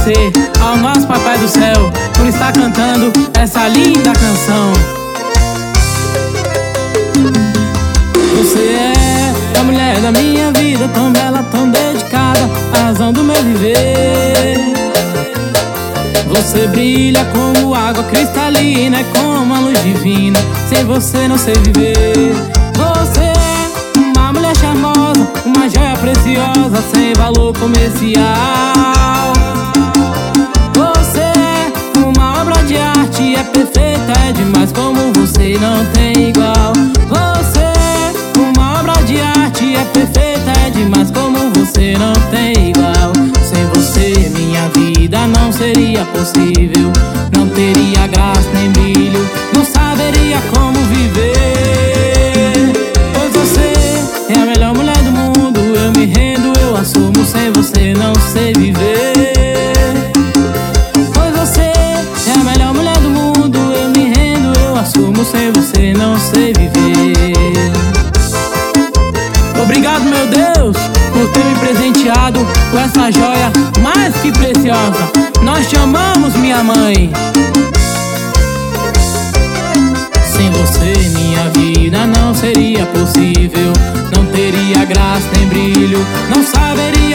agradecer ao nosso Papai do Céu por estar cantando essa linda canção. Você é a mulher da minha vida, tão bela, tão dedicada, a razão do meu viver. Você brilha como água cristalina, é como a luz divina, sem você não sei viver. Você é uma mulher charmosa, uma joia preciosa, sem valor comercial. Você é uma obra de arte, é perfeita, é demais, como você não tem igual. Você é uma obra de arte, é perfeita, é demais, como você não tem igual. Sem você minha vida não seria possível, não teria graça nem brilho, não saberia como viver. Pois você é a melhor mulher do mundo, eu me rendo, eu assumo, sem você não sei viver. Pois você é a melhor mulher do mundo, eu me rendo, eu assumo, sem você não sei viver. Obrigado, meu Deus, por ter me presenteado com essa joia mais que preciosa. Nós te amamos, minha mãe. Sem você minha vida não seria possível, não teria graça nem brilho, não saberia